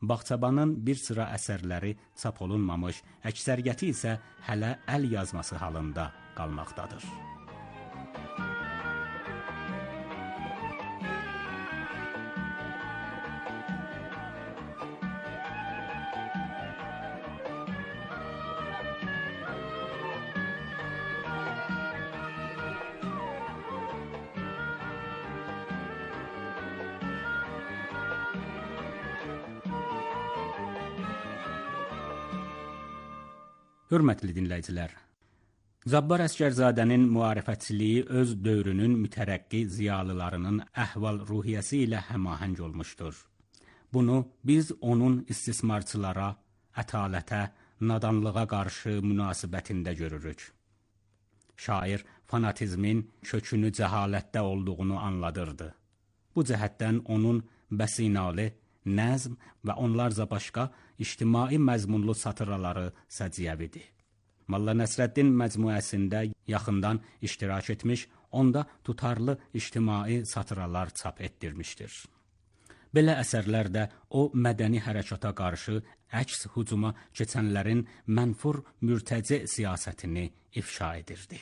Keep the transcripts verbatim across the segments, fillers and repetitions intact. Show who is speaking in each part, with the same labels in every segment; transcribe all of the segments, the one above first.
Speaker 1: Bağçabanın bir sıra əsərləri çap olunmamış, əksəriyyəti isə hələ əl yazması halında qalmaqdadır. Hörmətli dinləyicilər, Cabbar Əsgərzadənin müarifətçiliyi öz dövrünün mütərəqqi ziyalılarının əhval-ruhiyyəsi ilə həmahəng olmuşdur. Bunu biz onun istismarçılara, ətalətə, nadanlığa qarşı münasibətində görürük. Şair fanatizmin kökünü cəhalətdə olduğunu anladırdı. Bu cəhətdən onun Bəsinalı, Nəzm və onlarca başqa ictimai məzmunlu satiraları səciyyəvidir. Molla Nəsrəddin məcmuəsində yaxından iştirak etmiş, onda tutarlı ictimai satiralar çap etdirmişdir. Belə əsərlərdə o mədəni hərəkata qarşı əks hücuma keçənlərin mənfur mürtəci siyasətini ifşa edirdi.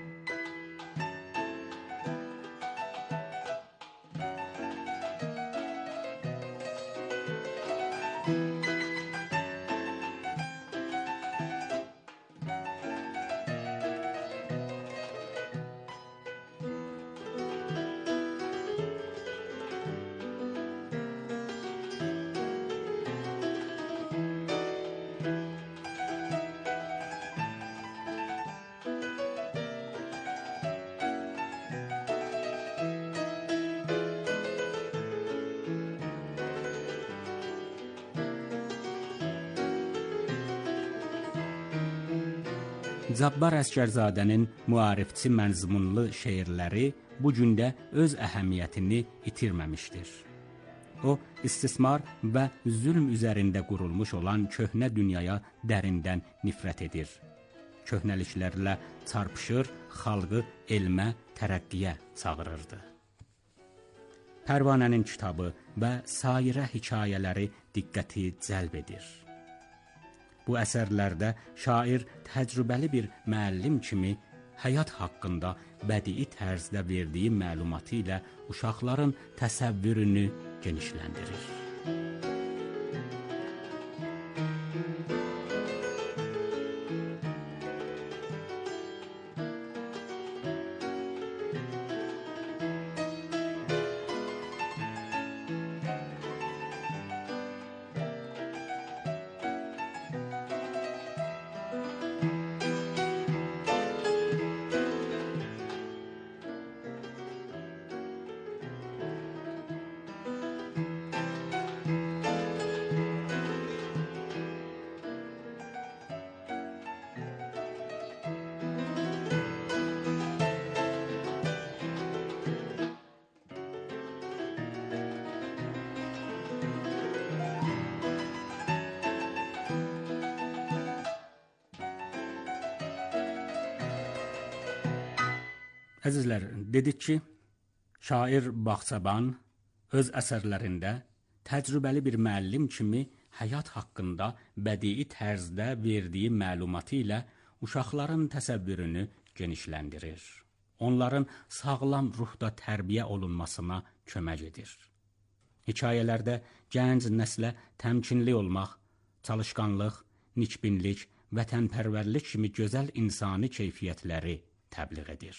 Speaker 1: Cabbar Əsgərzadənin müarifçi mənzmunlu şeirləri bu gündə öz əhəmiyyətini itirməmişdir. O, istismar və zülm üzərində qurulmuş olan köhnə dünyaya dərindən nifrət edir. Köhnəliklərlə çarpışır, xalqı elmə, tərəqqiyə çağırırdı. Pərvanənin kitabı və sairə hekayələri diqqəti cəlb edir. Bu əsərlərdə şair təcrübəli bir müəllim kimi həyat haqqında bədii tərzdə verdiyi məlumatı ilə uşaqların təsəvvürünü genişləndirir. Əzizlər, dedik ki, şair Bağçaban öz əsərlərində təcrübəli bir müəllim kimi həyat haqqında bədii tərzdə verdiyi məlumatı ilə uşaqların təsəvvürünü genişləndirir. Onların sağlam ruhda tərbiyə olunmasına kömək edir. Hekayələrdə gənc nəslə təmkinli olmaq, çalışqanlıq, nikbinlik, vətənpərvərlik kimi gözəl insani keyfiyyətləri təbliğ edir.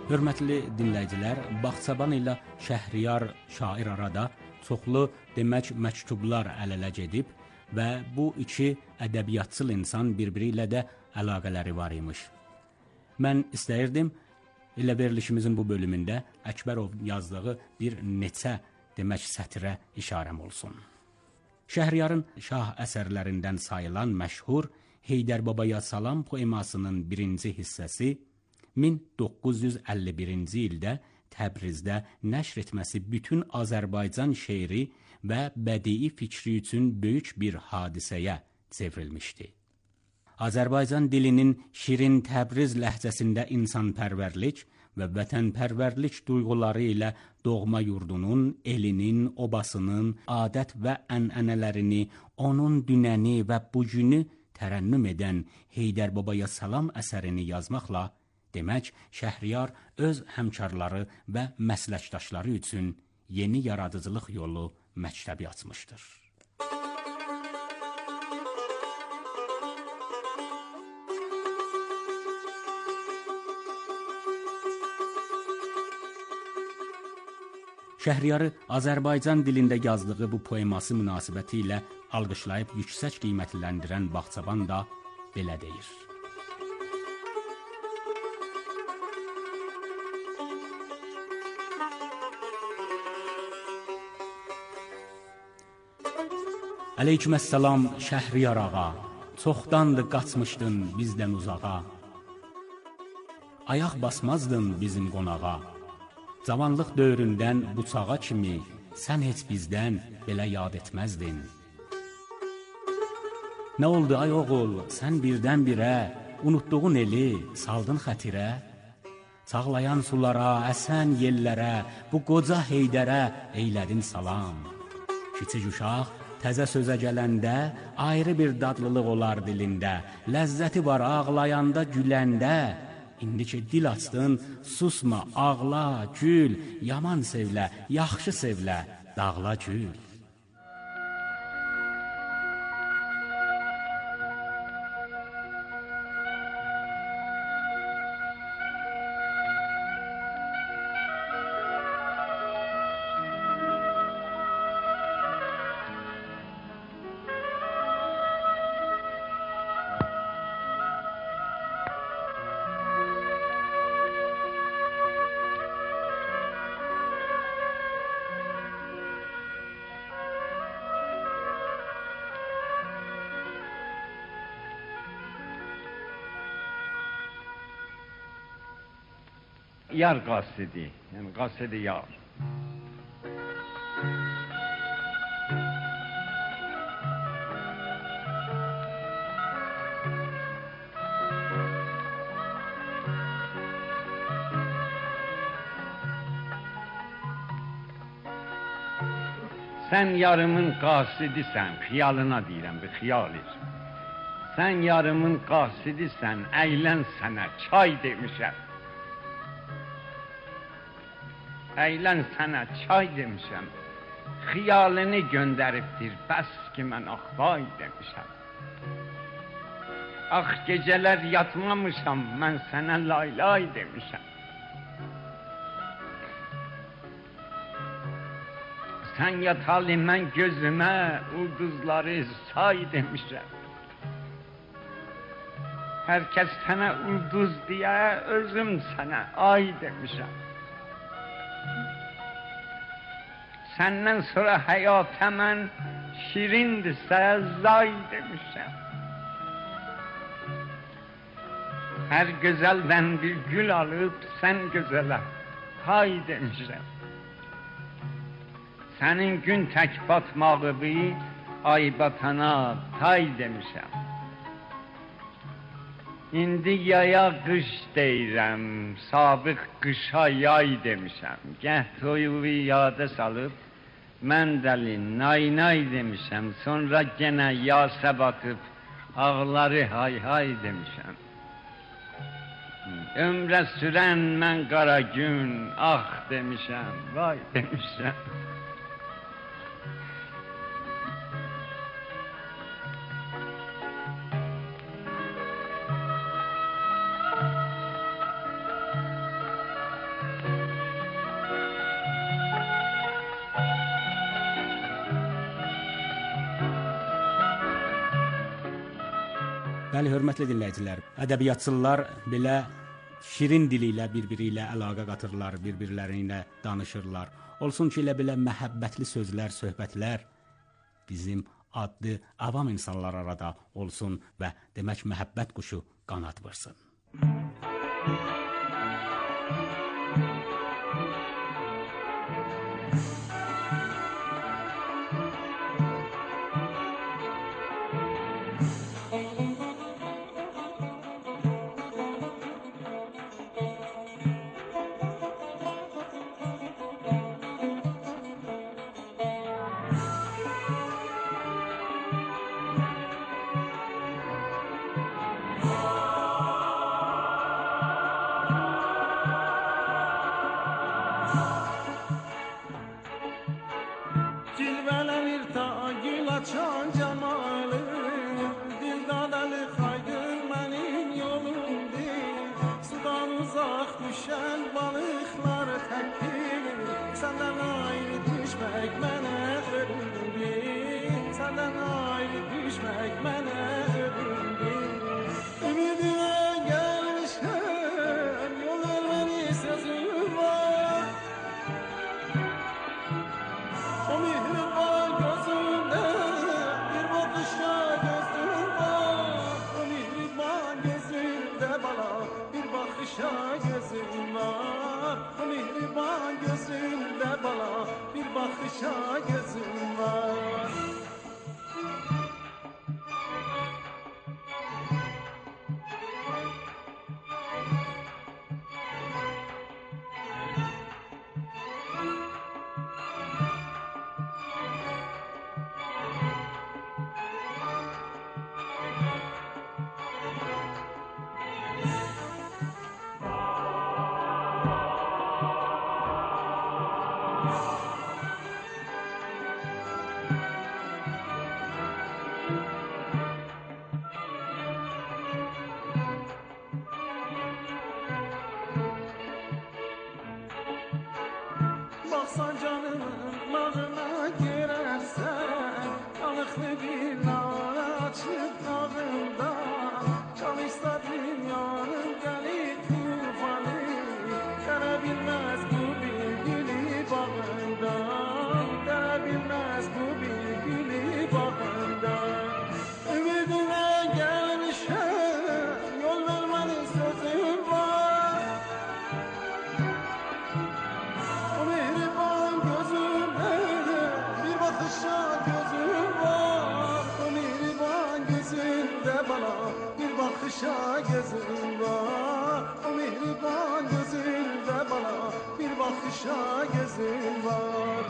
Speaker 1: Hörmətli dinləyicilər, Bağçaban ilə Şəhriyar şair arada çoxlu demək məktublar əl-ələ gedib və bu iki ədəbiyyatçıl insan bir-biri ilə də əlaqələri var imiş. Mən istəyirdim, elə verilişimizin bu bölümündə Əkbərov yazdığı bir neçə demək sətrə işarəm olsun. Şəhriyarın şah əsərlərindən sayılan məşhur Heydər Babaya Salam poemasının birinci hissəsi min doqquz yüz əlli birinci ildə Təbrizdə nəşr etməsi bütün Azərbaycan şeiri və bədii fikri üçün böyük bir hadisəyə çevrilmişdi. Azərbaycan dilinin şirin Təbriz ləhcəsində insanpərvərlik və vətənpərvərlik duyğuları ilə doğma yurdunun, elinin, obasının, adət və ənənələrini, onun dünəni və bugünü tərənnüm edən Heydər Babaya Salam əsərini yazmaqla, demək, Şəhriyar öz həmkarları və məsləkdaşları üçün yeni yaradıcılıq yolu məktəbi açmışdır. Şəhriyarı Azərbaycan dilində yazdığı bu poeması münasibəti ilə alqışlayıb yüksək qiymətləndirən Bağçaban da belə deyir. Əleykuməssalam Şəhriyar ağa, çoxdandır qaçmışdın bizdən uzağa. Ayaq basmazdın bizim qonağa. Cavanlıq dövründən bıçağa kimi sən heç bizdən belə yad etməzdin. Nə oldu ay oğul, sən birdən-birə unutduğun eli saldın xətirə? Çağlayan sulara, əsən yellərə, bu qoca Heydərə eylədin salam. Kiçik uşaq təzə sözə gələndə ayrı bir dadlılıq olar dilində. Ləzzəti var ağlayanda, güləndə. İndi ki dil açdın, susma, ağla, gül, yaman sevlə, yaxşı sevlə, dağla gül.
Speaker 2: Yar qasidi, yəni qasidi yar. Sən yarımın qasidisən, xiyalına deyirəm, bir xiyalir. Sən yarımın qasidisən, əylən sənə çay demişəm. Əylən sənə çay demişəm, xiyalini göndəribdir, bəs ki mən axvay demişəm. Ax gecələr yatmamışam, mən sənə laylay demişəm. Sən yatalı mən gözümə, ulduzları say demişəm. Hər kəs sənə ulduz deyə, özüm sənə ay demişəm. Səndən sonra həyata mən şirindirsə zay demişəm. Hər gözəldən bir gül alıb sən gözələ hay demişəm. Sənin gün tək batmağı bir ay batana tay demişəm. İndi yaya qış deyirəm, sabiq qışa yay demişəm. Gəh toyuğu yada salıb, mən dəli nay nay demişəm. Sonra genə yasa batıb, ağları hay hay demişəm. Ömrə sürən mən qara gün, ah demişəm, vay demişəm.
Speaker 1: Bəli, hörmətli dinləyicilər, ədəbiyyatçılar belə şirin dili ilə bir-biri ilə əlaqə qatırlar, bir-birləri ilə danışırlar. Olsun ki, elə belə məhəbbətli sözlər, söhbətlər bizim adlı avam insanlar arada olsun və demək məhəbbət quşu qanad vursun.
Speaker 3: Baxsan canım mağına girərsən, qalıqlı bir nara açıb dağında, çalışsa dünyanın gəlir tufanı, qara bilməz bu bir gülü bağında, qara bilməz bu bir gülü bağında. Ümidinə gəlmişəm, yol vermənin sözüm var. O mehriban gözümdə bir bakışa gözüm var. O mehriban gözündə bana bir bakışa gözüm var. O mehriban gözündə bana bir bakışa gözüm var.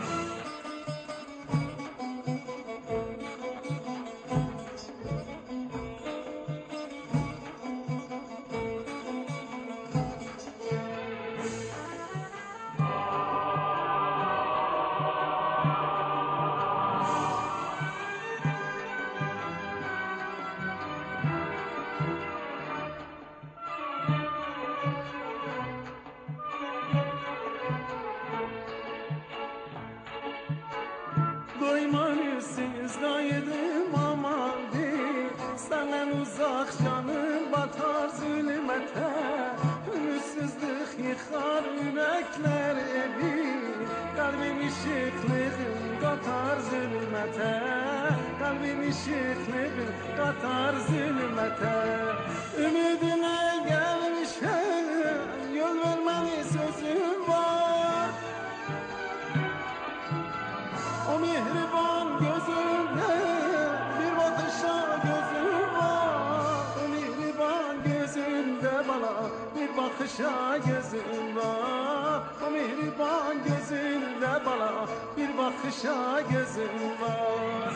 Speaker 3: Doymanısız gaydım amandı, senden uzak canım batar zulmete. Ümitsizlik yıkar yürekler evi, kalbim ışıklığın katar zulmete. Kalbim ışıklığın katar zulmete. Ümidine gelmişim, yol vermeni sözüm var. O mehriban gözümde bir bakışa gözüm var. O mehriban gözümde bana bir bakışa gözüm var. O mehriban gözümde bana bir bakışa gözüm var.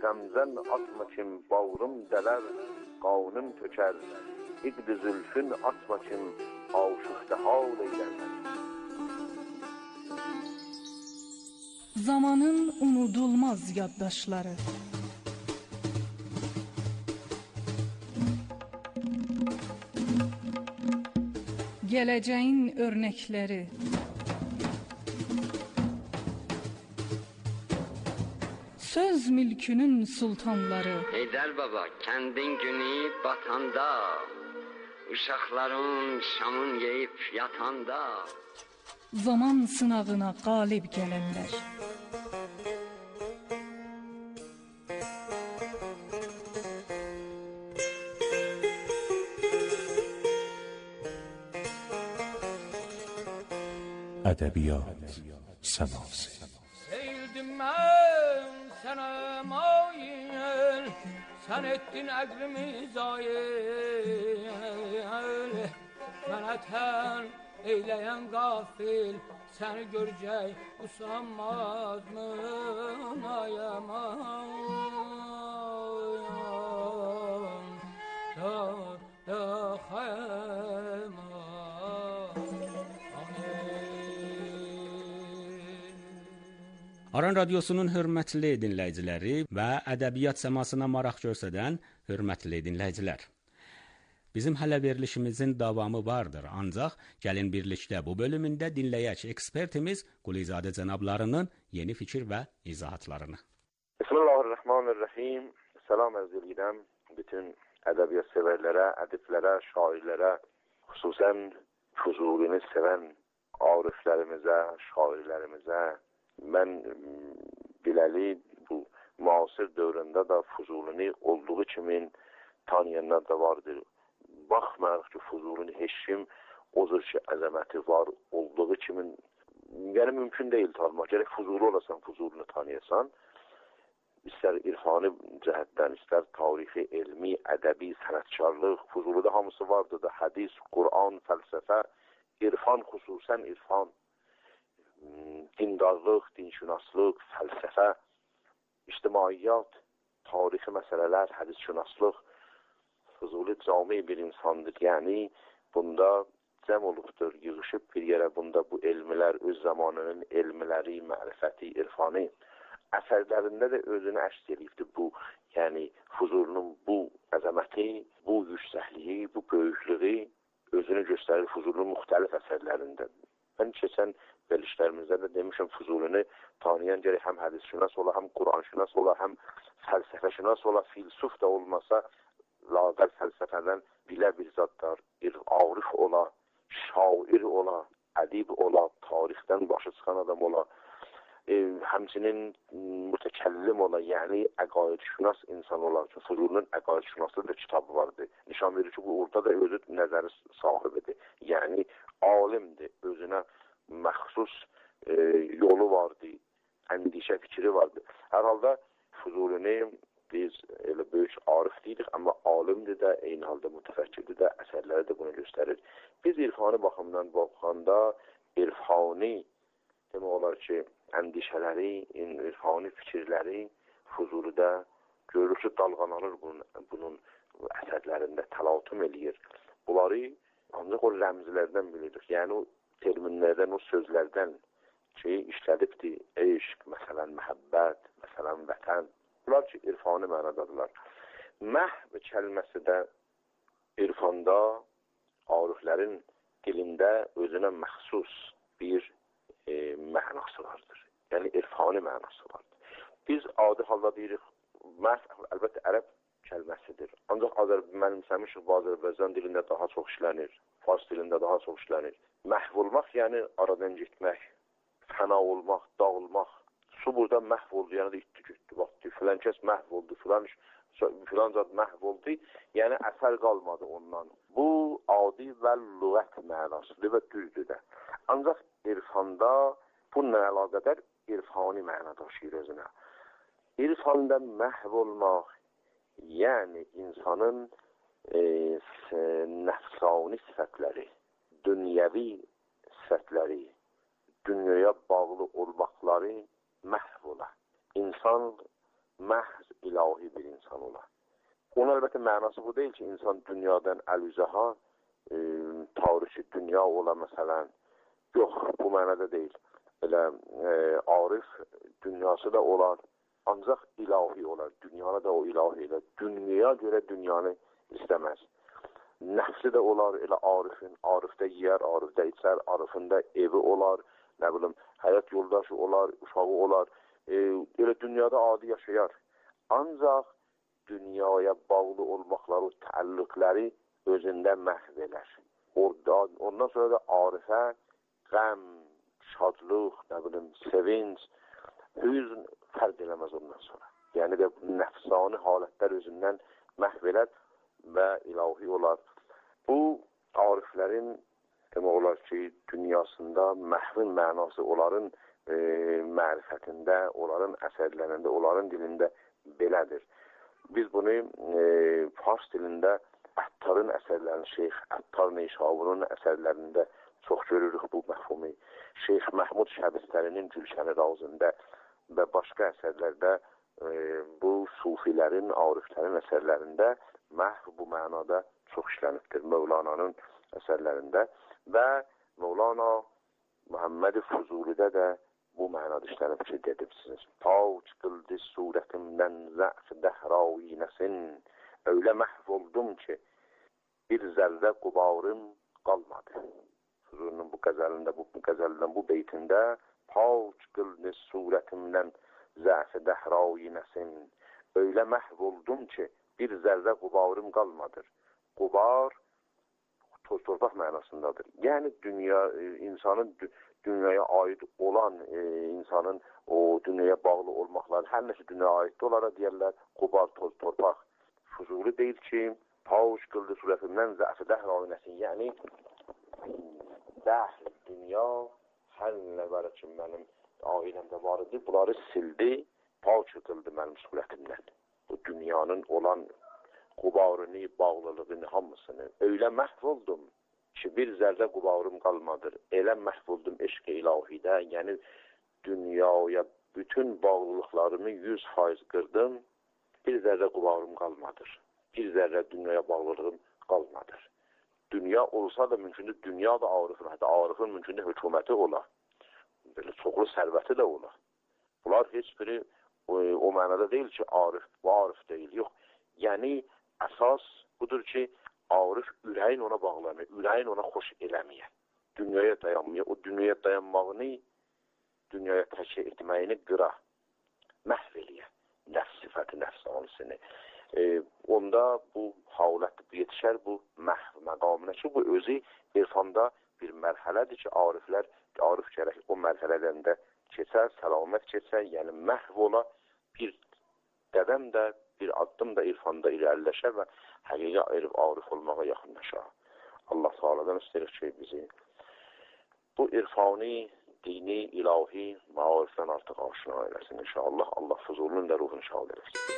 Speaker 4: Qəmzən atma kim bağrım dələr, qanım tökər. İqd zülfün atma kim aşıqda hal eylər.
Speaker 5: Zamanın unudulmaz yaddaşları. Gələcəyin örnəkləri. Söz mülkünün sultanları.
Speaker 2: Heydər baba, kəndin günü batanda, uşaqların şamın yeyib yatanda,
Speaker 5: Zaman sınavına qalib gələnlər.
Speaker 6: Ədəbiyyat səması.
Speaker 7: Seyildim mən sənə mayil, sən etdin əqlimi zayil. Mənə tən eyləyən qafil, səni görəcək usanmaz mı mayaman? Da, da xəyman.
Speaker 1: Aran Radiosunun hörmətli dinləyiciləri və ədəbiyyat səmasına maraq göstərən hörmətli dinləyicilər. Bizim hələ verilişimizin davamı vardır, ancaq gəlin birlikdə bu bölümündə dinləyək ekspertimiz Qulizadə cənablarının yeni fikir və izahatlarını.
Speaker 4: Bismillahirrahmanirrahim. Salam arz edirəm bütün ədəbiyyat sevərlərə, ədiblərə, şairlərə, xüsusən Fuzulini sevən ariflərimizə, şairlərimizə. Mən biləli bu müasir dövründə də Fuzulini olduğu kimi tanıyanlar da vardır. Baxmayaraq ki, Fuzulini heç kim o cür ki, əzəməti var olduğu kimi, yəni mümkün deyil tanımaq. Gərək Fuzuli olasan, Fuzulini tanıyasan. İstər irfani cəhətdən, istər tarixi, elmi, ədəbi, sənətkarlıq, Fuzulidə hamısı vardır da, hədis, Qur'an, fəlsəfə, irfan, xüsusən irfan, dindarlıq, dinşünaslıq, fəlsəfə, ictimaiyyat, tarixi məsələlər, hədisşünaslıq. Fuzuli cami bir insandır, yəni bunda cəm olubdur, yığışıb bir yerə, bunda bu elmlər, öz zamanının elmləri, mərifəti, irfanı əsərlərində də özünü əks edibdir bu, yəni Fuzulinin bu əzəməti, bu yüksəkliyi, bu böyüklüyü özünü göstərir Fuzulinin müxtəlif əsərlərində. Mən keçən verilişlərimizdə də demişəm, Fuzulini tanıyan gərək həm hədisşünas ola, həm Qur'anşünas ola, həm fəlsəfəşünas ola, filsuf da olmasa, laqəl fəlsəfədən bilə bir zadlar, arif ola, şair ola, ədib ola, tarixdən başı çıxan adam ola, e, həmçinin mütəkəllim ola, yəni əqaidşünas insan ola. Fuzulinin əqaidşünaslı bir kitabı vardı. Nişan verir ki, bu orada da özü nəzəri sahibidir. Yəni alimdir, özünə məxsus e, yolu vardı, əndişə fikri vardı. Hər halda Fuzulini biz elə böyük arif deyirik, amma alimdir də, eyni halda mütəfəkkirdir də, əsərləri də bunu göstərir. Biz irfani baxımdan baxanda irfani demək olar ki, əndişələri, irfani fikirləri Fuzulidə görür ki, dalğalanır bunun, bunun əsərlərində, təlatüm eləyir. Bunları ancaq o rəmzlərdən bilirik, yəni o terminlərdən, o sözlərdən ki, işlədibdir, eşq, məsələn, məhəbbət, məsələn, vətən. Bunlar ki, irfani mənadadırlar. Məhv kəlməsi də irfanda, ariflərin dilində özünə məxsus bir e, mənası vardır. Yəni, irfani mənası vardır. Biz adi halda deyirik, məhv, əlbəttə, ərəb kəlməsidir. Ancaq mənimsəmişik, bu Azərbaycan dilində daha çox işlənir, Fars dilində daha çox işlənir. Məhv olmaq, yəni aradan getmək, fəna olmaq, dağılmaq. Su burada məhv oldu, yəni də itdi, gütdü, batdı. Filan kəs məhv oldu, filan, filan zad məhv oldu, yəni əsər qalmadı ondan. Bu, adi və lüğət mənasıdır və düzdür də. Ancaq irfanda bu nə əlaqədər irfani məna daşıyır özünə. İrfanda məhv olmaq, yəni insanın e, nəfsani sifətləri, dünyəvi sifətləri, dünyaya bağlı olmaqları məhv ola. İnsan məhz ilahi bir insan ola. Onun əlbəttə mənası bu deyil ki, insan dünyadan əl-üzəha e, tarixi dünya ola məsələn. Yox, bu mənada deyil. Elə e, arif dünyası da olar, ancaq ilahi olar. Dünyada da o ilahi ilə. Dünyaya görə dünyanı istəməz. Nəfsi də olar, elə arifin, arifdə yiyər, arifdə içər, arifində evi olar, nə bilim, həyat yoldaşı olar, uşağı olar. E, elə dünyada adi yaşayar. Ancaq dünyaya bağlı olmaqları, təəllüqləri özündə məhv elər. Orada, ondan sonra da arifə qəm, şadlıq, nə bilim, sevinç, hüzn fərq eləməz ondan sonra. Yəni də nəfsani halətlər özündən məhv elər və ilahi olar. Bu, ariflərin demək olar ki, dünyasında məhvin mənası onların e, mərifətində, onların əsərlərində, onların dilində belədir. Biz bunu e, Fars dilində Əttarın əsərlərinin, Şeyx Əttar Neysabunun əsərlərində çox görürük bu məhfumi. Şeyx Məhmud Şəbistərinin Gülşəni Razında və başqa əsərlərdə e, bu sufilərin, ariflərin əsərlərində məhv bu mənada çox işlənibdir. Mövlananın əsərlərində və Mövlana Muhammed Fuzulidə də bu mənada işlənib ki, dedim sizin. Paç qıldı surətimdən zəf dəhrayinəsin, öylə məhv oldum ki, bir zərrə qubarım qalmadı. Fuzulinin bu qəzəlində, bu qəzəlindən, bu beytində paç qıldı surətimdən zəf dəhrayinəsin, öylə məhv oldum ki, bir zərrə qubarım qalmadır. Qubar toz torpaq mənasındadır. Yəni dünya, insanın dünyaya aid olan e, insanın o dünyaya bağlı olmaqları, hər nəsə dünyaya aid olara deyərlər, qubar toz torpaq. Fuzuli deyil ki, pavuş qıldı surətimdən zəfi dəhr aynəsin. Yəni dəhr, dünya, hər nə var ki, mənim ailəmdə var idi, bunları sildi, pavuş qıldı mənim surətimdən. Bu dünyanın olan qubarını, bağlılığını, hamısını. Öylə məhv oldum ki, bir zərrə qubarım qalmadır. Elə məhv oldum eşq-i ilahidə, yəni dünyaya bütün bağlılıqlarımı yüz faiz qırdım, bir zərrə qubarım qalmadır. Bir zərrə dünyaya bağlılığım qalmadır. Dünya olsa da mümkündür, dünya da arifin, hətta arifin mümkündür hökuməti ola. Belə çoxlu sərvəti də ola. Bunlar heç biri o, o mənada deyil ki, arif, bu arif deyil, yox. Yəni, əsas budur ki, arif ürəyin ona bağlanır, ürəyin ona xoş eləməyə, dünyaya dayanmaya, o dünyaya dayanmağını, dünyaya təşkil etməyini qıra, məhv eləyə, nəfs sifəti, nəfs ansını. E, onda bu halət yetişər bu məhv məqamına ki, bu özü irfanda bir mərhələdir ki, ariflər, arif gərək o mərhələlərində keçər, səlamət keçər, yəni məhv ola bir qədəm də, bir addım da irfanda irəliləşər və həqiqə erib arif olmağa yaxınlaşar. Allah Teala'dan istəyir ki, bizi bu irfani, dini, ilahi maarifdən artıq aşina eləsin inşallah. Allah Fuzulunun da ruhunu şad eləsin.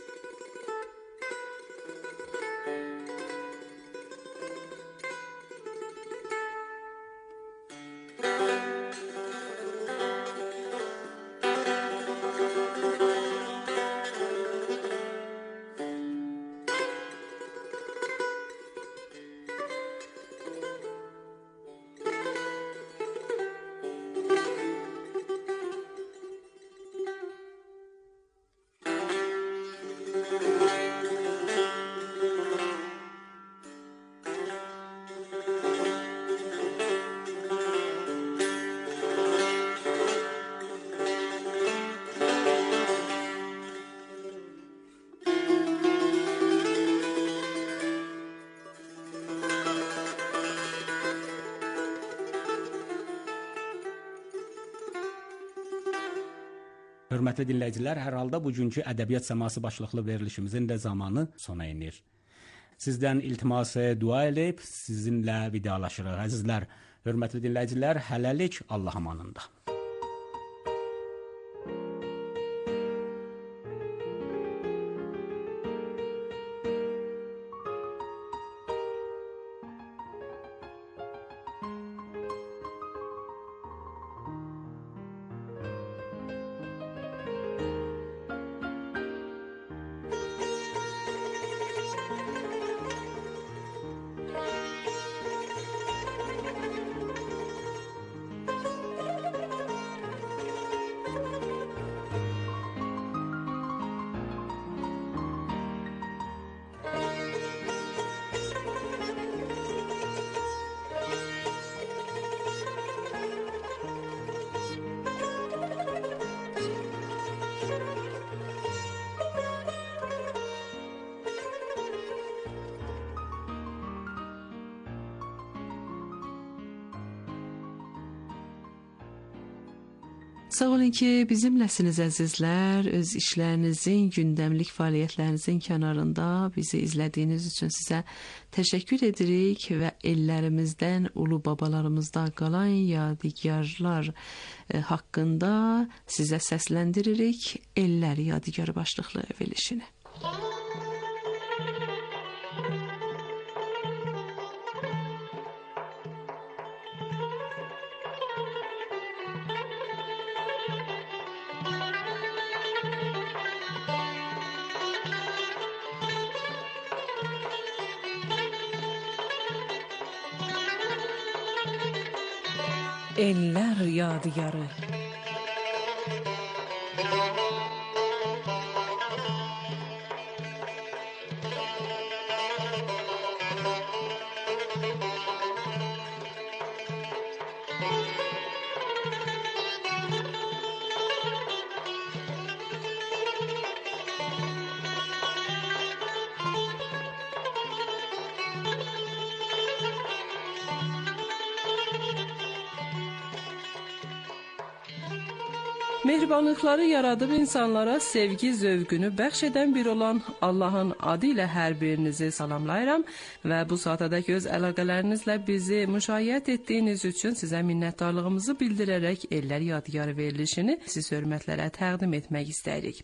Speaker 1: Hörmətli dinləyicilər, hər halda bugünkü ədəbiyyat səması başlıqlı verilişimizin də zamanı sona inir. Sizdən iltiması dua edib sizinlə vidalaşırıq. Əzizlər, hörmətli dinləyicilər, hələlik Allah amanında.
Speaker 8: Sağ olun ki bizimləsiniz əzizlər. Öz işlərinizin, gündəmlik fəaliyyətlərinizin kənarında bizi izlədiyiniz üçün sizə təşəkkür edirik və ellərimizdən, ulu babalarımızdan qalan yadigarlar haqqında sizə səsləndiririk Ellər Yadigarı başlıqlı verilişini.
Speaker 5: Ellər Yadigarı.
Speaker 8: Mehribanlıqları yaradıb insanlara sevgi zövqünü bəxş edən bir olan Allahın adı ilə hər birinizi salamlayıram və bu saatadakı öz əlaqələrinizlə bizi müşayiət etdiyiniz üçün sizə minnətdarlığımızı bildirərək Ellər Yadigarı verilişini siz hörmətlərə təqdim etmək istəyirik.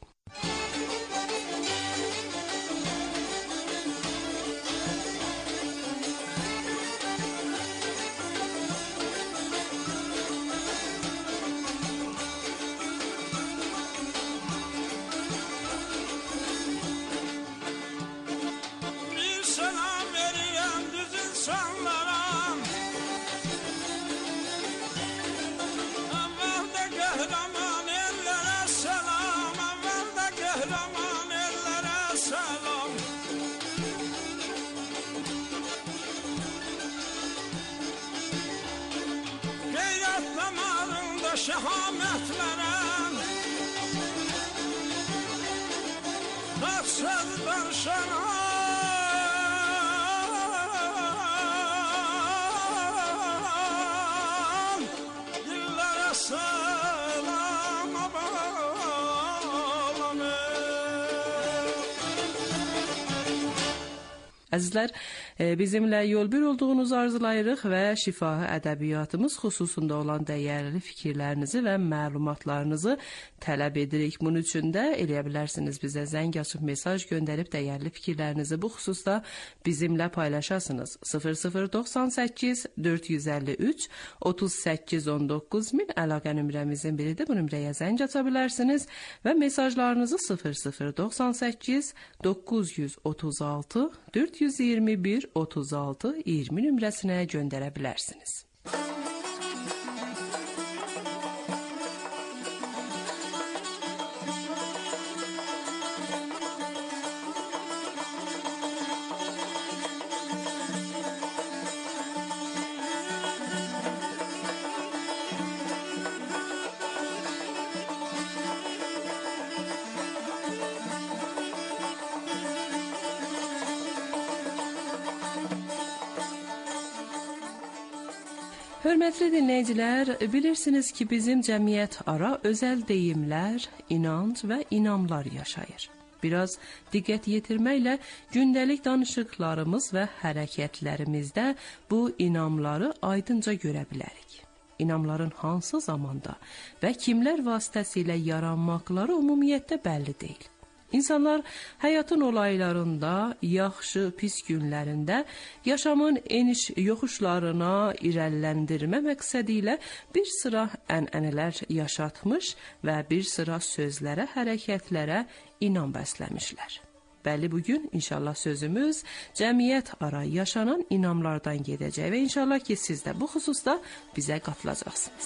Speaker 3: Şehamet veren Taksızdan şenan Dillere selam bağlanır.
Speaker 8: Əzizlər, bizimlə yol bir olduğunuzu arzulayırıq və şifahi ədəbiyyatımız xüsusunda olan dəyərli fikirlərinizi və məlumatlarınızı tələb edirik. Bunun üçün də eləyə bilərsiniz bizə zəng açıb mesaj göndərib dəyərli fikirlərinizi bu xüsusda bizimlə paylaşasınız. sıfır sıfır doxsan səkkiz dörd yüz əlli üç otuz səkkiz on doqquz min əlaqə nömrəmizin biridir. Bu nömrəyə zəng aça bilərsiniz və mesajlarınızı sıfır sıfır doxsan səkkiz doqquz yüz otuz altı dörd yüz iyirmi bir otuz altı iyirmi nömrəsinə göndərə bilərsiniz. Hörmətli dinləyicilər, bilirsiniz ki, bizim cəmiyyət ara özəl deyimlər, inanc və inamlar yaşayır. Biraz diqqət yetirməklə gündəlik danışıqlarımız və hərəkətlərimizdə bu inamları aydınca görə bilərik. İnamların hansı zamanda və kimlər vasitəsilə yaranmaqları ümumiyyətlə bəlli deyil. İnsanlar həyatın olaylarında, yaxşı, pis günlərində yaşamın eniş yoxuşlarına irəliləndirmə məqsədi ilə bir sıra ənənələr yaşatmış və bir sıra sözlərə, hərəkətlərə inam bəsləmişlər. Bəli, bugün inşallah sözümüz cəmiyyət ara yaşanan inamlardan gedəcək və inşallah ki, siz də bu xüsusda bizə qatılacaqsınız.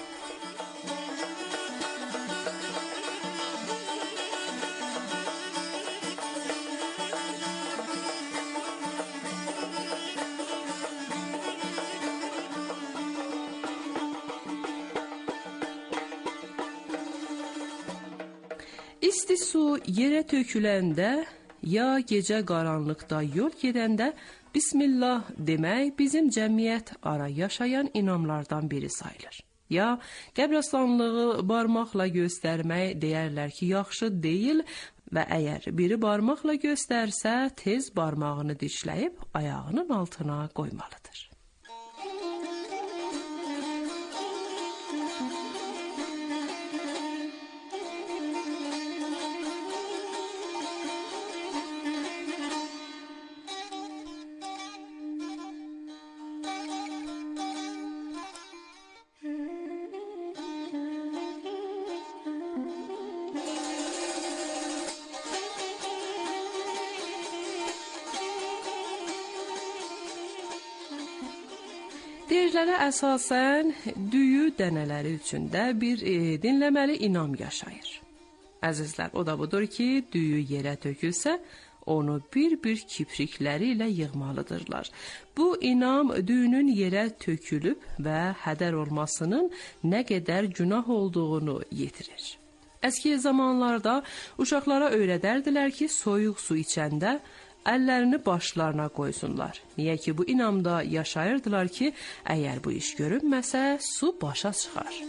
Speaker 8: İsti su yerə töküləndə, ya gecə qaranlıqda yol gedəndə Bismillah demək bizim cəmiyyət ara yaşayan inamlardan biri sayılır. Ya qəbirstanlığı barmaqla göstərmək deyərlər ki, yaxşı deyil və əgər biri barmaqla göstərsə, tez barmağını dişləyib ayağının altına qoymalıdır. Deyirlərə əsasən düyü dənələri üçündə bir e, dinləməli inam yaşayır. Əzizlər, o da budur ki, düyü yerə tökülsə, onu bir-bir kiprikləri ilə yığmalıdırlar. Bu inam düyünün yerə tökülüb və hədər olmasının nə qədər günah olduğunu yetirir. Əski zamanlarda uşaqlara öyrədərdilər ki, soyuq su içəndə əllərini başlarına qoysunlar. Niyə ki, bu inamda yaşayırdılar ki, əgər bu iş görünməsə, su başa çıxar.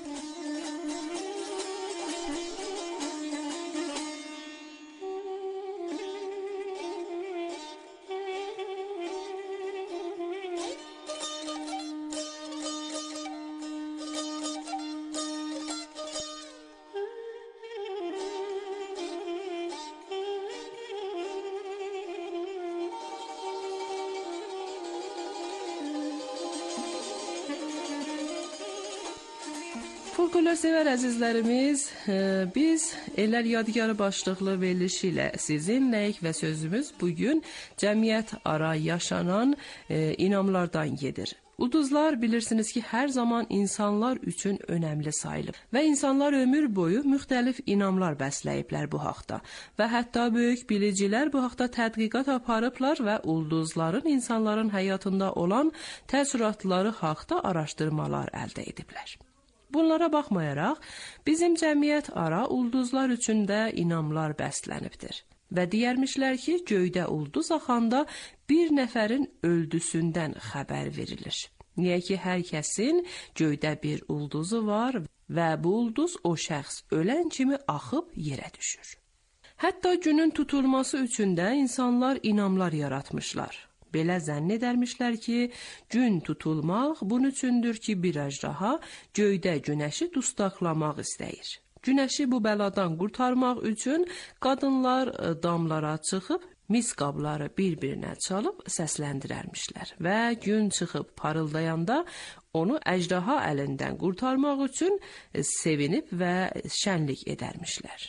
Speaker 8: Folklor sevər əzizlərimiz, biz Ellər Yadigarı başlıqlı verilişi ilə sizinləyik və sözümüz bugün cəmiyyət ara yaşanan e, inamlardan gedir. Ulduzlar bilirsiniz ki, hər zaman insanlar üçün önəmli sayılır və insanlar ömür boyu müxtəlif inamlar bəsləyiblər bu haqda və hətta böyük bilicilər bu haqda tədqiqat aparıblar və ulduzların insanların həyatında olan təəssüratları haqda araşdırmalar əldə ediblər. Bunlara baxmayaraq, bizim cəmiyyət ara ulduzlar üçün də inamlar bəslənibdir. Və deyərmişlər ki, göydə ulduz axanda bir nəfərin öldüsündən xəbər verilir. Niyə ki, hər kəsin göydə bir ulduzu var və bu ulduz o şəxs ölən kimi axıb yerə düşür. Hətta günün tutulması üçün də insanlar inamlar yaratmışlar. Belə zənn edərmişlər ki, gün tutulmaq bunun üçündür ki, bir əjdaha göydə günəşi dustaqlamaq istəyir. Günəşi bu bəladan qurtarmaq üçün qadınlar damlara çıxıb, mis qabları bir-birinə çalıb səsləndirərmişlər və gün çıxıb parıldayanda onu əjdaha əlindən qurtarmaq üçün sevinib və şənlik edərmişlər.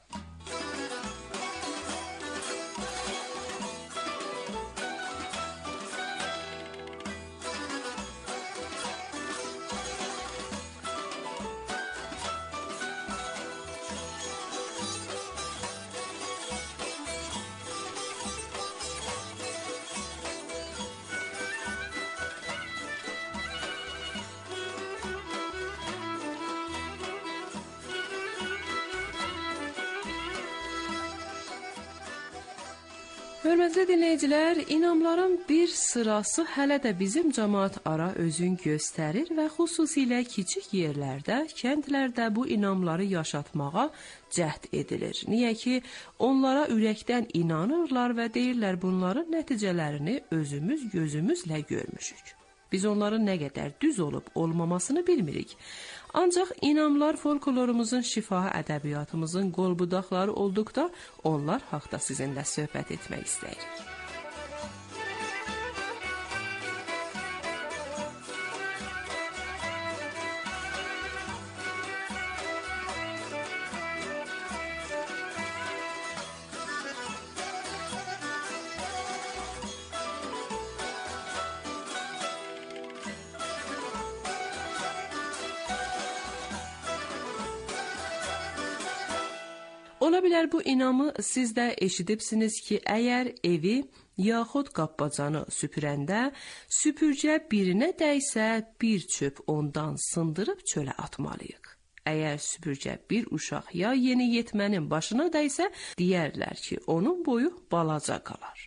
Speaker 8: Hörmətli dinləyicilər, inamların bir sırası hələ də bizim cəmaət ara özün göstərir və xüsusilə kiçik yerlərdə, kəndlərdə bu inamları yaşatmağa cəhd edilir. Niyə ki, onlara ürəkdən inanırlar və deyirlər bunların nəticələrini özümüz gözümüzlə görmüşük. Biz onların nə qədər düz olub olmamasını bilmirik. Ancaq inamlar folklorumuzun şifahi ədəbiyyatımızın qolbudaqları olduqda onlar haqda sizinlə söhbət etmək istəyirik. Ola bilər bu inamı siz də eşidibsiniz ki, əgər evi yaxud qapbacanı süpürəndə süpürcə birinə dəysə, bir çöp ondan sındırıb çölə atmalıyıq. Əgər süpürcə bir uşaq ya yeni yetmənin başına dəysə, deyərlər ki, onun boyu balaca qalar.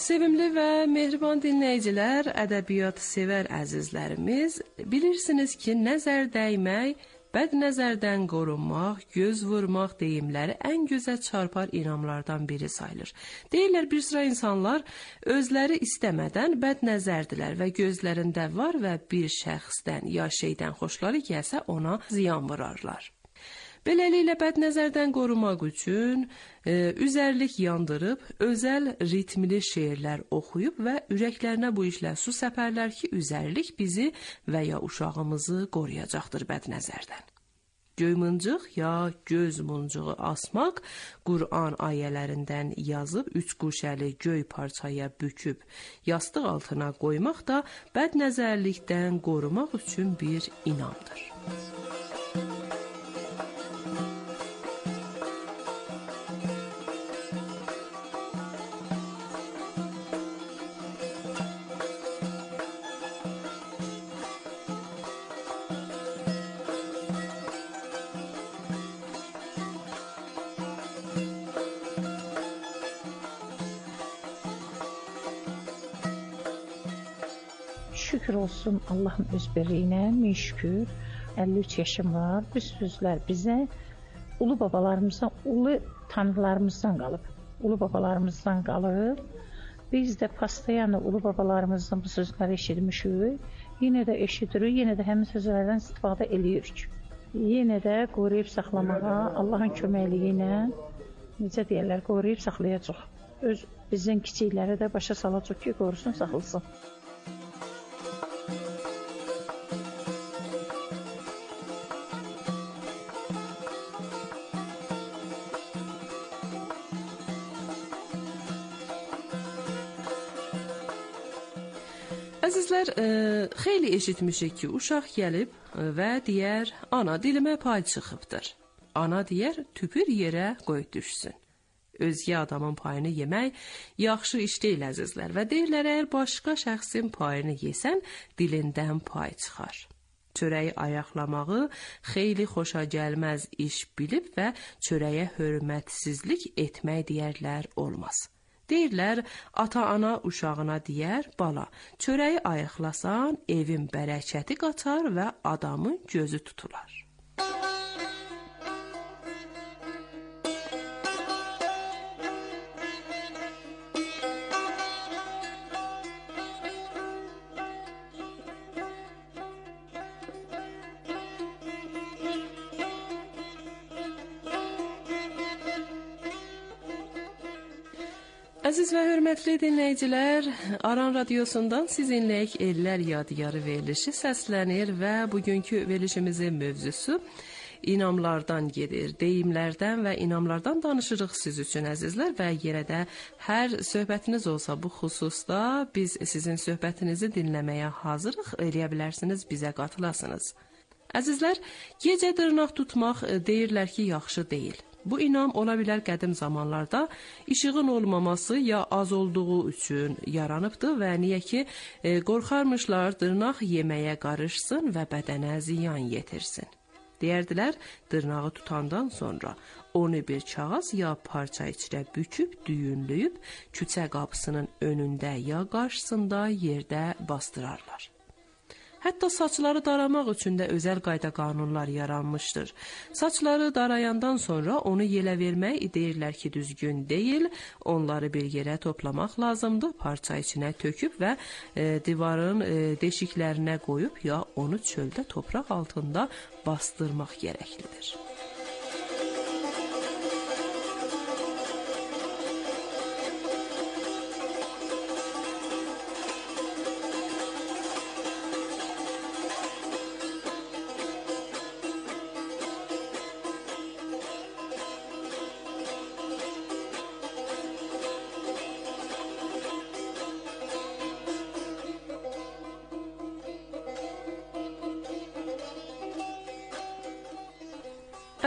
Speaker 8: Sevimli və mehriban dinləyicilər, ədəbiyyat sevər əzizlərimiz, bilirsiniz ki, nəzər dəymək, bəd nəzərdən qorunmaq, göz vurmaq deyimləri ən gözəl çarpar inamlardan biri sayılır. Deyirlər, bir sıra insanlar özləri istəmədən bəd nəzərdilər və gözlərində var və bir şəxsdən ya şeydən xoşları gəlsə ona ziyan vurarlar. Beləliklə, bəd nəzərdən qorumaq üçün e, üzərlik yandırıb, özəl ritmli şeirlər oxuyub və ürəklərinə bu işlə su səpərlər ki, üzərlik bizi və ya uşağımızı qoruyacaqdır bəd nəzərdən. Göy mıncıq ya göz muncuğu asmaq, Qur'an ayələrindən yazıb üç quşəli göy parçaya büküb, yastıq altına qoymaq da bəd nəzərlikdən qorumaq üçün bir inamdır.
Speaker 9: Şükür olsun Allahın öz birliyinə, min şükür. əlli üç yaşım var. Bu sözlər bizə ulu babalarımızdan, ulu tanrılarımızdan qalıb. Ulu babalarımızdan qalıb. Biz də pastayanı ulu babalarımızdan bu sözləri eşitmişik. Yenə də eşidirik, yenə də həmin sözlərdən istifadə edirik. Yenə də qoruyub saxlamağa Allahın köməkliyi ilə, necə deyirlər, qoruyub saxlayacaq. Öz bizim kiçikləri də başa salacaq ki, qorusun, saxlasın.
Speaker 8: Əzizlər, e, xeyli eşitmişik ki, uşaq gəlib e, və deyər, ana dilimə pay çıxıbdır. Ana deyər, tüpür yerə qoy düşsün. Özgə adamın payını yemək yaxşı iş deyil, əzizlər, və deyirlər, əgər başqa şəxsin payını yesən, dilindən pay çıxar. Çörəyi ayaqlamağı xeyli xoşa gəlməz iş bilib və çörəyə hörmətsizlik etmək deyərlər olmaz. Deyirlər, ata-ana uşağına deyər, bala, çörəyi ayıqlasan, evin bərəkəti qaçar və adamın gözü tutular. Əziz və hörmətli dinləyicilər, Aran Radiosundan sizinləyik Ellər Yadigarı verilişi səslənir və bugünkü verilişimizin mövzusu inamlardan gedir. Deyimlərdən və inamlardan danışırıq siz üçün, əzizlər, və yenə də hər söhbətiniz olsa bu xüsusda biz sizin söhbətinizi dinləməyə hazırıq, eləyə bilərsiniz, bizə qatılasınız. Əzizlər, gecə dırnaq tutmaq deyirlər ki, yaxşı deyil. Bu inam ola bilər qədim zamanlarda işığın olmaması ya az olduğu üçün yaranıbdır və niyə ki, e, qorxarmışlar dırnaq yeməyə qarışsın və bədənə ziyan yetirsin. Deyərdilər, dırnağı tutandan sonra onu bir kağız ya parça içrə büküb, düyünləyib, küçə qapısının önündə ya qarşısında yerdə bastırarlar. Hətta saçları daramaq üçün də özəl qayda qanunlar yaranmışdır. Saçları darayandan sonra onu yelə vermək deyirlər ki, düzgün deyil. Onları bir yerə toplamaq lazımdır, parça içinə töküb və e, divarın e, deşiklərinə qoyub ya onu çöldə topraq altında bastırmaq gərəklidir.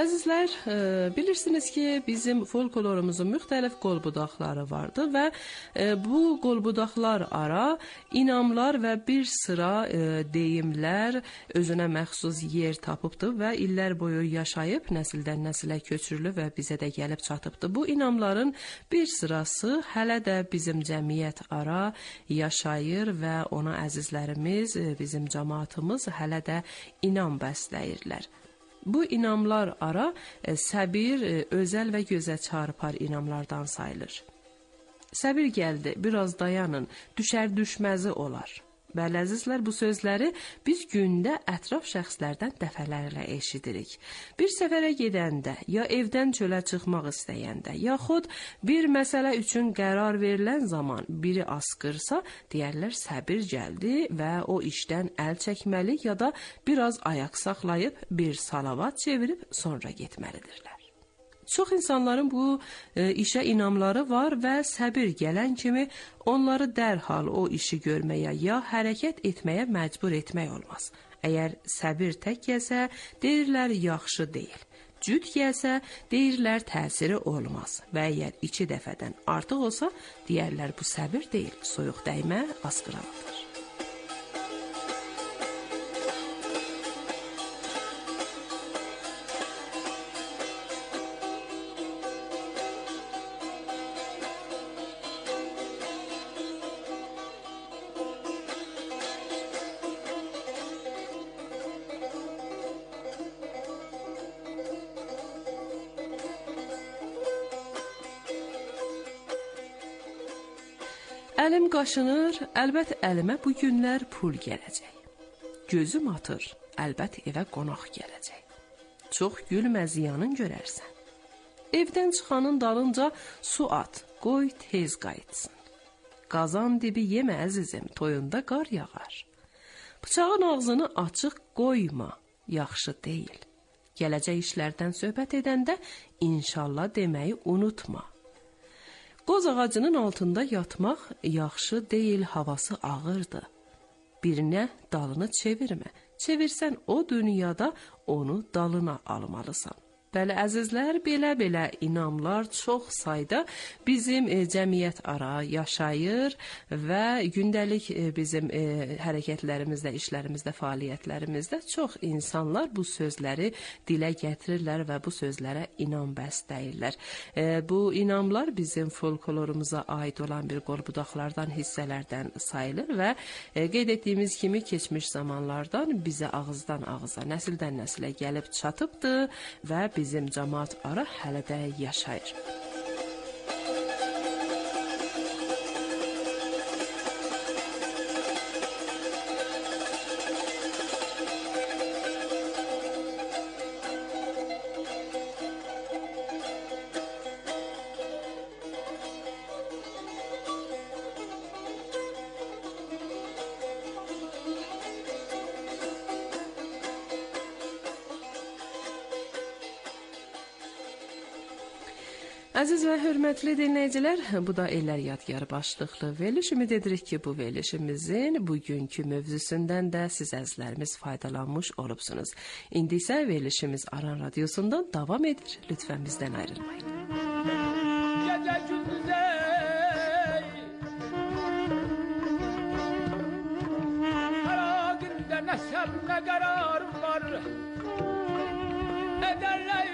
Speaker 8: Əzizlər, e, bilirsiniz ki, bizim folklorumuzun müxtəlif qol-budaqları vardı və e, bu qol-budaqlar ara inamlar və bir sıra e, deyimlər özünə məxsus yer tapıbdı və illər boyu yaşayıb, nəsildən nəsilə köçürülüb və bizə də gəlib çatıbdı. Bu inamların bir sırası hələ də bizim cəmiyyət ara yaşayır və ona əzizlərimiz, e, bizim cəmaatımız hələ də inam bəsləyirlər. Bu inamlar ara e, səbir, e, özəl və gözə çarpar inamlardan sayılır. Səbir gəldi, biraz dayanın, düşər düşməzi olar. Bəli, əzizlər, bu sözləri biz gündə ətraf şəxslərdən dəfələrlə eşidirik. Bir səfərə gedəndə, ya evdən çölə çıxmaq istəyəndə, yaxud bir məsələ üçün qərar verilən zaman biri asqırsa, deyərlər səbir gəldi və o işdən əl çəkməli ya da biraz ayaq saxlayıb bir salavat çevirib sonra getməlidirlər. Çox insanların bu e, işə inamları var və səbir gələn kimi onları dərhal o işi görməyə ya hərəkət etməyə məcbur etmək olmaz. Əgər səbir tək gəlsə, deyirlər yaxşı deyil. Cüt gəlsə, deyirlər təsiri olmaz. Və əgər iki dəfədən artıq olsa, deyərlər bu səbir deyil, soyuq dəymə asqıramadır. Əlim qaşınır, əlbət əlimə bu günlər pul gələcək. Gözüm atır, əlbət evə qonaq gələcək. Çox gülmə ziyanın görərsən. Evdən çıxanın dalınca su at, qoy tez qayıtsın. Qazan dibi yemə əzizim, toyunda qar yağar. Bıçağın ağzını açıq qoyma, yaxşı deyil. Gələcək işlərdən söhbət edəndə inşallah deməyi unutma. Qoz ağacının altında yatmaq yaxşı deyil, havası ağırdır. Birinə dalını çevirmə. Çevirsən o dünyada onu dalına almalısan. Bəli, əzizlər, belə-belə inamlar çox sayda bizim e, cəmiyyət ara yaşayır və gündəlik e, bizim e, hərəkətlərimizdə, işlərimizdə, fəaliyyətlərimizdə çox insanlar bu sözləri dilə gətirirlər və bu sözlərə inam bəsləyirlər. E, bu inamlar bizim folklorumuza aid olan bir qol-budaqlardan, hissələrdən sayılır və e, qeyd etdiyimiz kimi keçmiş zamanlardan bizə ağızdan ağıza, nəsildən nəsilə gəlib çatıbdır və biz bizim cəmaat ara hələ də yaşayır. Əziz və hörmətli dinləyicilər, bu da Ellər Yadgarı başlıqlı veriliş. Ümid edirik ki, bu verilişimizin bugünkü mövzusundan da siz əzizlərimiz faydalanmış olubsunuz. İndi isə verilişimiz Aran Radiosundan davam edir. Lütfən bizdən ayrılmayın.
Speaker 7: Gecə gündüzə Qaragündə nə səb nə qərarım var Ədərlər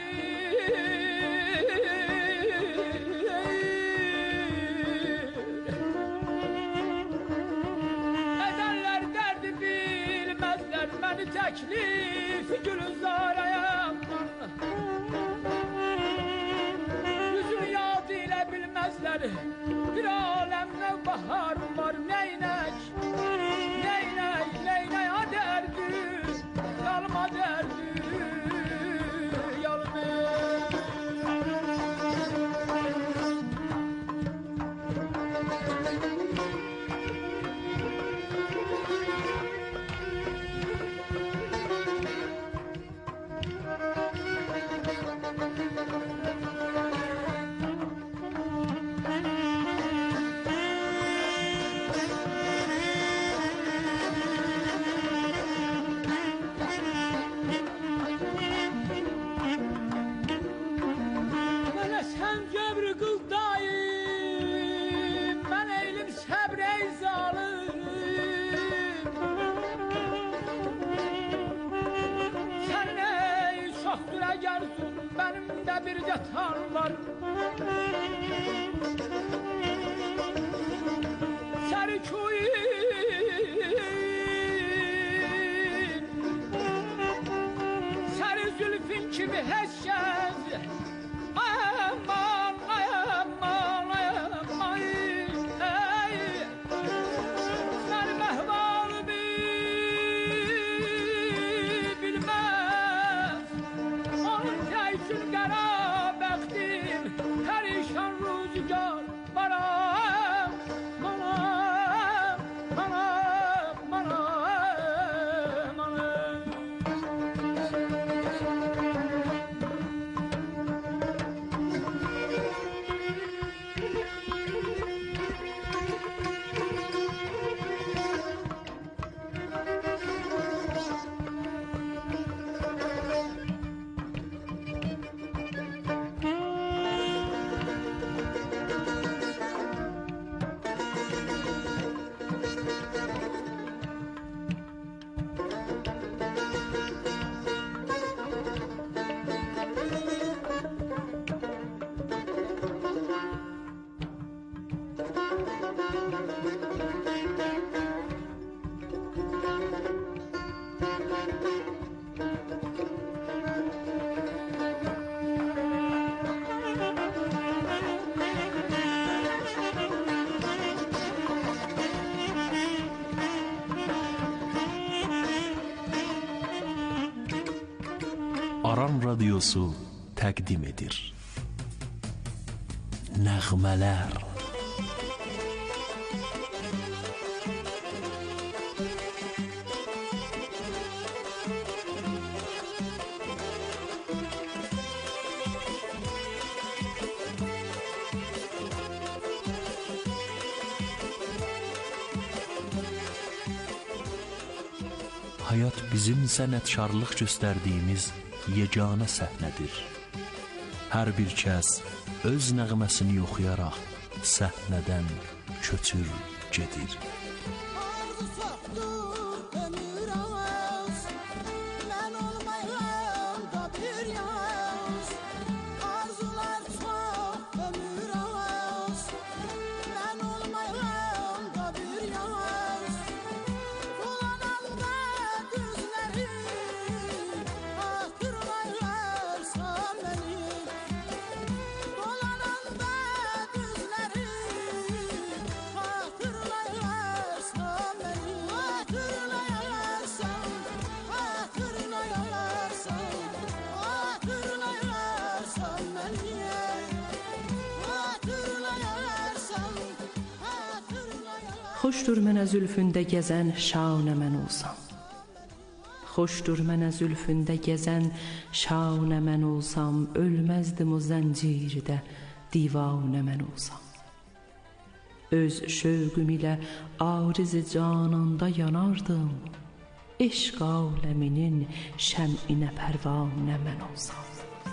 Speaker 7: Təklif gülüzarayam Yüzüm yad ilə bilməzlər Bir aləmdə baharım var Neynək, neynək, neynək A dərdi, yalma dərdi Yalma Sənin cöbrü qıldayım, mən eylim səbr ey zalim. Sənin ey çoxdur əgərsin, mənim də bir yatan var. Səri kuyum, səri zülfün kimi heç kəz. Ay aman, ay aman, ay aman, ey. Sənin əhvalımı bilməz. Onun təykin qəra bəxtim, pərişan rüzgar baram, manam, manam, manam, manam.
Speaker 10: Aran Radyosu təqdim edir. Nəğmələr. Hayat bizim sənətkarlıq göstərdiyimiz yeganə səhnədir. Hər bir kəs öz nəğməsini oxuyaraq səhnədən köçür gedir.
Speaker 8: Xoşdur mənə zülfündə gəzən şanə mən olsam. Xoşdur mənə zülfündə gəzən şanə mən olsam, ölməzdim o zəncirdə divanə mən olsam. Öz şövqüm ilə ariz-i cananda yanardım, eşq aləminin şəm'inə pərvanə mən olsam.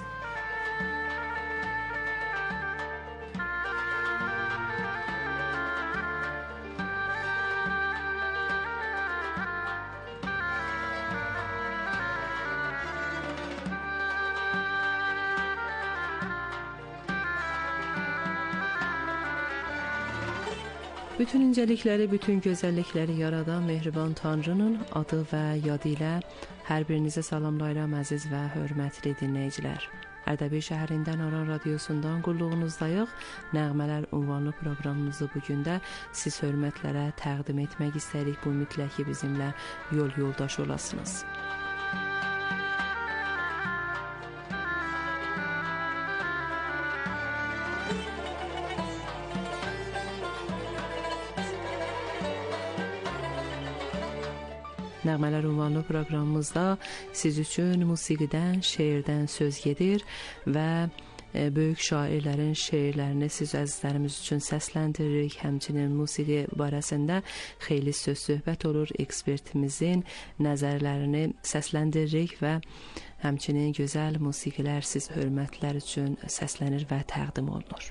Speaker 8: Bütün incəlikləri, bütün gözəllikləri yaradan Mehriban Tanrının adı və yadı ilə hər birinizə salamlayıram əziz və hörmətli dinləyicilər. Ərdəbil şəhərindən Aran Radiosundan qulluğunuzdayıq. Nəğmələr ünvanlı proqramımızı bugün də siz hörmətlərə təqdim etmək istəyirik. Bu mütləq ki bizimlə yol yoldaş olasınız. Nəğmələr ünvanlı proqramımızda siz üçün musiqidən, şeirdən söz gedir və böyük şairlərin şeirlərini siz əzizlərimiz üçün səsləndiririk. Həmçinin musiqi barəsində xeyli söz söhbət olur. Ekspertimizin nəzərlərini səsləndiririk və həmçinin gözəl musiqilər siz hörmətlər üçün səslənir və təqdim olunur.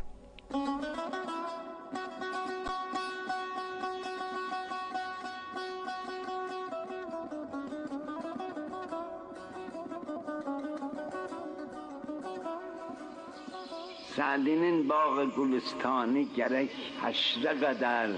Speaker 2: Sa'dinin bağı gülistani gerek haşre kadar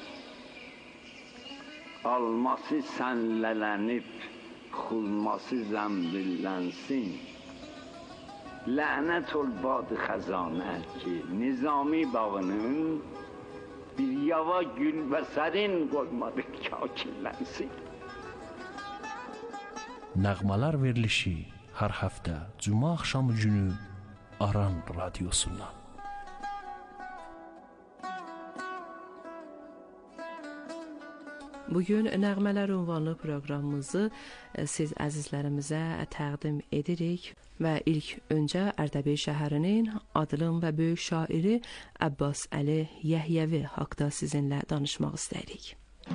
Speaker 2: alması senlelenip xulması zembirlensin. Lanet ol bad xazanə ki Nizami bağının bir yava gül ve serin koymadı kakillənsin.
Speaker 10: Nəğmələr verilişi hər həftə Cuma axşamı günü Aran radyosundan.
Speaker 8: Bugün Nəğmələr ünvanlı proqramımızı siz əzizlərimizə təqdim edirik və ilk öncə Ərdəbil şəhərinin adılım və böyük şairi Abbas Əli Yəhyəvi haqqında sizinlə danışmaq istəyirik.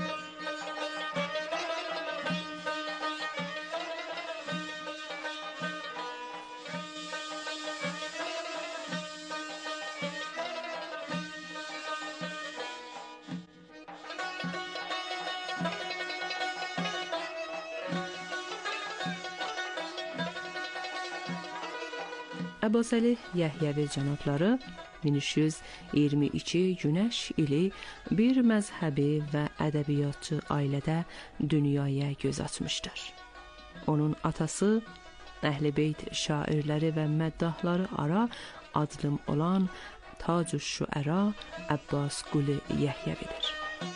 Speaker 8: Abbas Əli Yəhyəvi cənabları min üç yüz iyirmi iki Günəş ili bir məzhəbi və ədəbiyyatçı ailədə dünyaya göz açmışdır. Onun atası Əhl-i Beyt şairləri və məddahları ara adlım olan Tac-ü-Şüəra Abbas Quli Yəhyəvidir.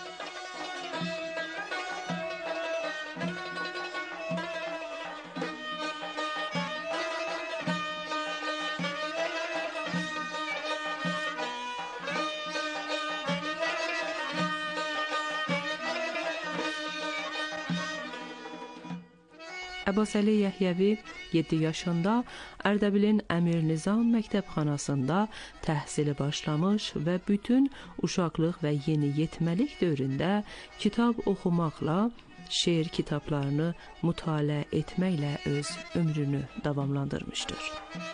Speaker 8: Abbas Əli Yəhyəvi yeddi yaşında Ərdəbilin Əmir Nizam məktəbxanasında təhsili başlamış və bütün uşaqlıq və yeniyetməlik dövründə kitab oxumaqla, şeir kitablarını mütaliə etməklə öz ömrünü davamlandırmışdır.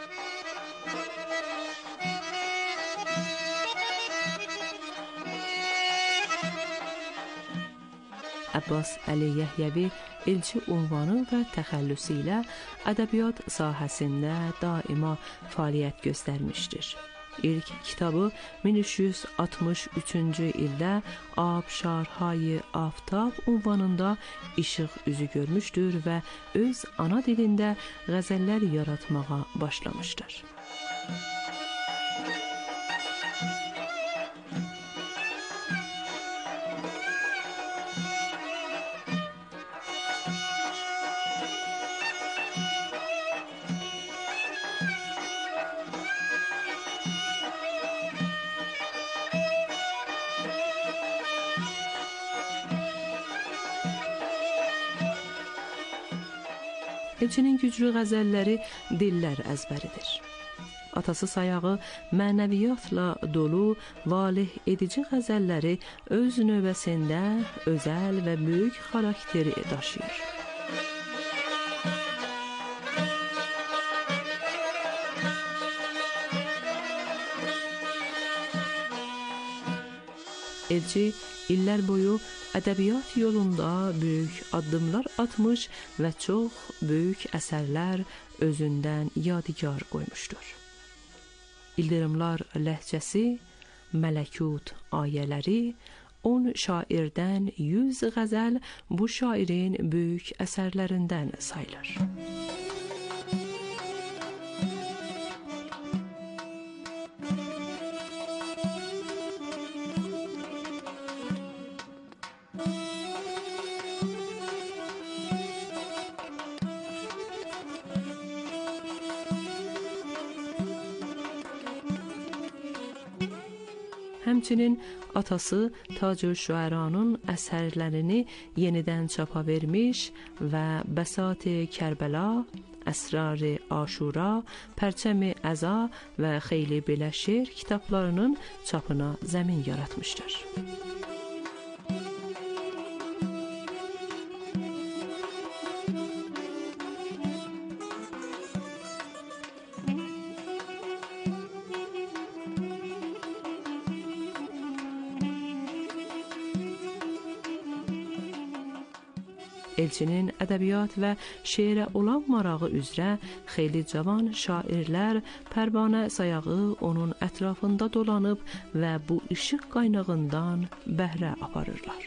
Speaker 8: Abbas Əli Yəhyəvi elçi unvanı və təxəllüsü ilə ədəbiyyat sahəsində daima fəaliyyət göstərmişdir. İlk kitabı min üç yüz altmış üçüncü ildə Abşarhay Aftab unvanında işıq üzü görmüşdür və öz ana dilində qəzəllər yaratmağa başlamışdır. Elçinin güclü qəzəlləri dillər əzbəridir. Atası sayağı mənəviyyatla dolu, valih edici qəzəlləri öz növbəsində özəl və böyük xarakteri daşıyır. Elçi illər boyu ədəbiyyat yolunda böyük addımlar atmış və çox böyük əsərlər özündən yadigar qoymuşdur. İldırımlar ləhcəsi, Mələkut ayələri, on şairdən yüz qəzəl bu şairin böyük əsərlərindən sayılır. Həmçinin atası Tac-ü-Şüəranın əsərlərini yenidən çapa vermiş və Bəsat-ı Kərbəla, Əsrar-ı Aşura, Pərçəm-i Əza və xeyli belə şeir kitablarının çapına zəmin yaratmışdır. Elçinin ədəbiyyat və şeirə olan marağı üzrə xeyli cavan şairlər pərvanə sayağı onun ətrafında dolanıb və bu işıq qaynağından bəhrə aparırlar.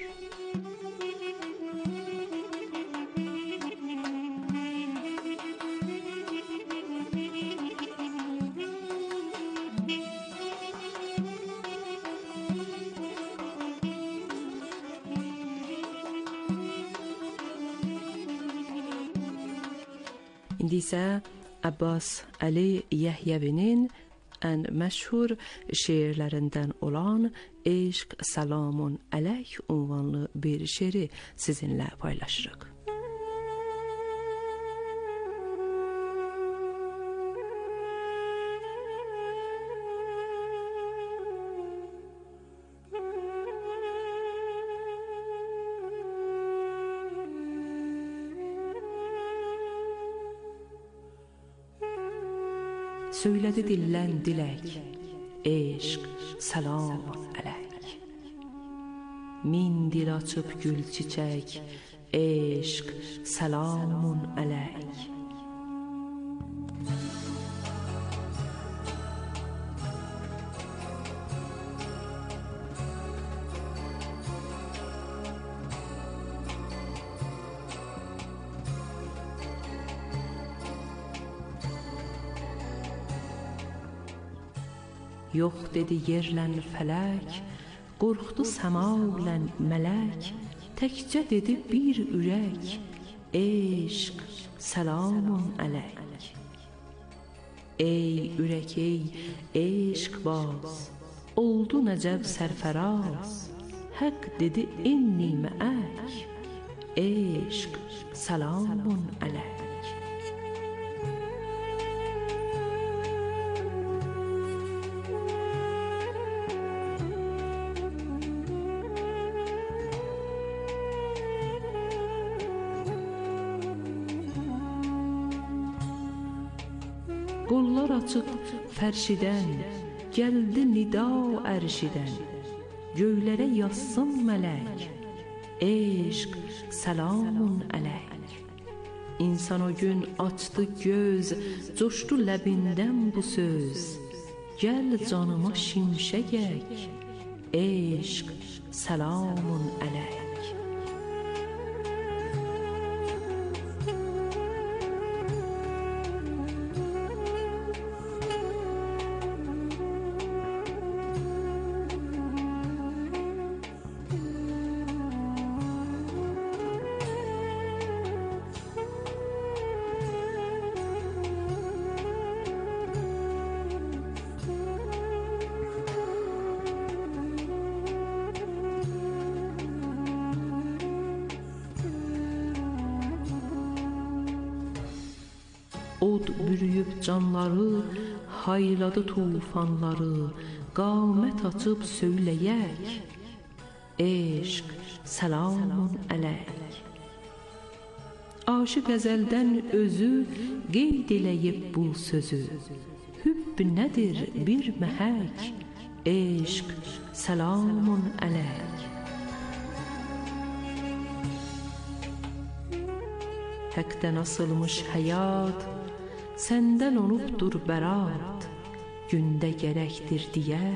Speaker 8: İndi isə Abbas Əli Yəhyəvinin ən məşhur şeirlərindən olan Eşq Salamun Əleyk ünvanlı bir şeiri sizinlə paylaşırıq. Söylədi dillən dilək, eşq, salamun əleyk. Min dil açıb gül çiçək, eşq, salamun əleyk. Yox dedi yerlən fələk, qorxdu səmalən mələk, təkcə dedi bir ürək, eşq, salamun əleyk. Ey ürək ey, eşq baz, oldu nəcəb sərfəraz, həq dedi inni məək, eşq, salamun əleyk. Qollar açıq fərşidən, gəldi nida ərşidən, göylərə yazsın mələk, eşq, salamun əleyk. İnsan o gün açdı göz, coşdu ləbindən bu söz, gəl canıma şimşəgək, eşq, salamun əleyk. Od bürüyüb canları, hayladı tufanları, qamət açıb söyləyək, eşq, salamun əleyk. Aşıq əzəldən özü qeyd eləyib bu sözü, hübb nədir bir məhək, eşq, salamun əleyk. Həqdən asılmış həyat, səndən olubdur bərat, gündə gərəkdir deyə